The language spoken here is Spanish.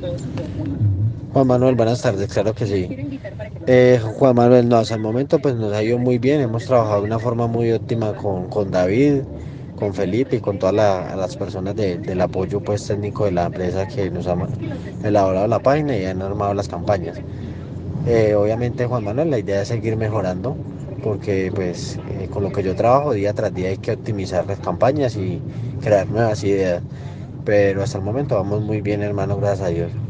Juan Manuel, buenas tardes, claro que sí. Juan Manuel, no, hasta el momento pues nos ha ido muy bien, hemos trabajado de una forma muy óptima con David, con Felipe y con todas las personas del apoyo pues técnico de la empresa que nos ha elaborado la página y han armado las campañas. Obviamente, Juan Manuel, la idea es seguir mejorando porque pues con lo que yo trabajo día tras día hay que optimizar las campañas y crear nuevas ideas, pero hasta el momento vamos muy bien, hermano, gracias a Dios.